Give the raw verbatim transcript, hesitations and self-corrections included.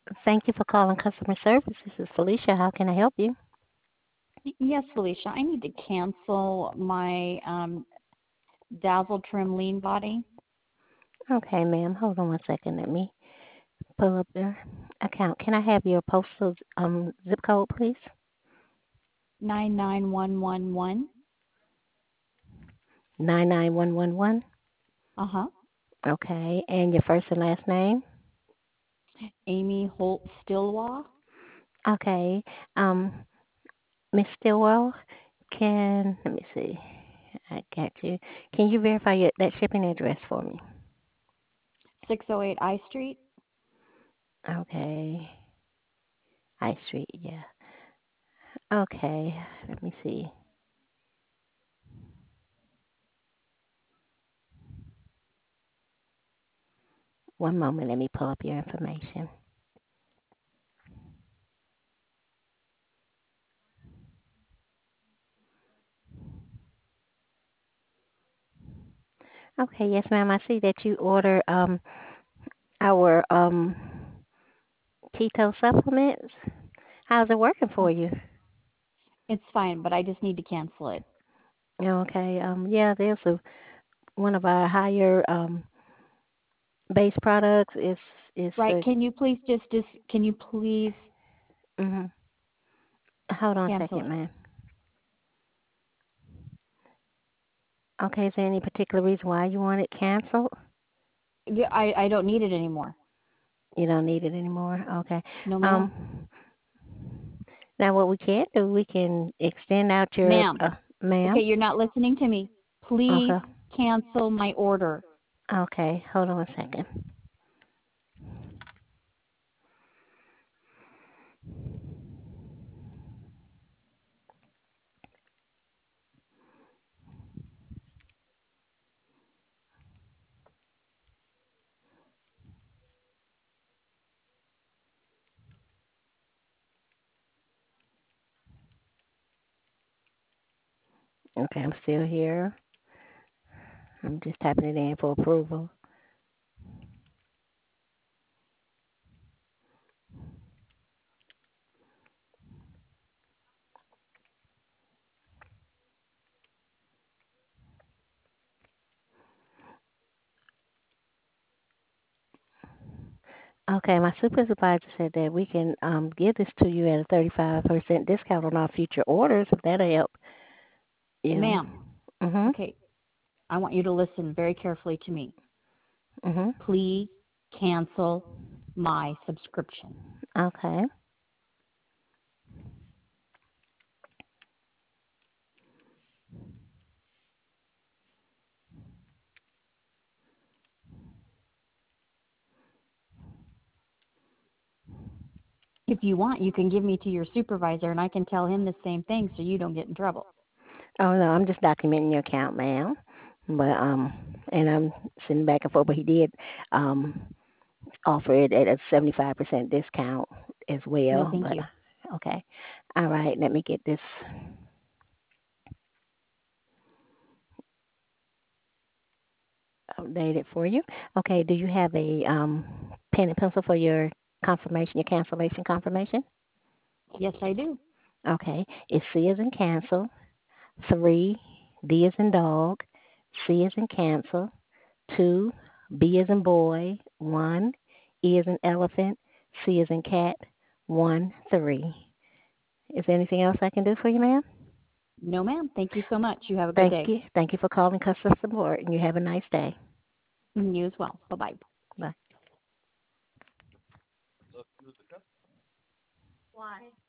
Thank you for calling customer service. This is Felicia. How can I help you? Yes, Felicia. I need to cancel my um, Dazzle Trim Lean Body. Okay, ma'am. Hold on one second. Let me pull up your account. Can I have your postal um zip code, please? nine nine one one one. Nine nine one one one. Uh huh. Okay, and your first and last name. Amy Holt Stillwell. Okay, um, Miss Stillwell. Can let me see. I got you. Can you verify your, that shipping address for me? six oh eight I Street. Okay, High Street. Yeah. Okay. Let me see. One moment. Let me pull up your information. Okay, yes, ma'am. I see that you order um our um keto supplements. How's it working for you? It's fine, but I just need to cancel it. Okay. Um. Yeah. There's a one of our higher um base products is is Right? uh, Can you please just just can you please hmm Hold on a cancel second, it? ma'am. Okay. Is there any particular reason why you want it canceled? Yeah, I I don't need it anymore. You don't need it anymore. Okay. No, Um. ma'am. Now, what we can do, we can extend out your Ma'am. uh, Okay, ma'am. you're not listening to me. Please Okay. cancel my order. Okay. Hold on a second. Okay, I'm still here. I'm just typing it in for approval. Okay, my supervisor said that we can um give this to you at a thirty-five percent discount on our future orders if that'll help you. Ma'am. Mhm. Okay, I want you to listen very carefully to me. Mhm. Please cancel my subscription. Okay. If you want, you can give me to your supervisor and I can tell him the same thing so you don't get in trouble. Oh no, I'm just documenting your account, ma'am. But um, and I'm sitting back and forth. But he did um offer it at a seventy-five percent discount as No, well. thank But you. okay. All right. Let me get this updated for you. Okay. Do you have a um pen and pencil for your confirmation, your cancellation confirmation? Yes, I do. Okay. It's C as in cancel, three, D as in dog, C as in cancel, two, B as in boy, one, E as in elephant, C as in cat, one, three. Is there anything else I can do for you, ma'am? No, ma'am. Thank you so much. You have a good Thank day. you. Thank you for calling customer support, and you have a nice day. You as well. Bye bye. Bye.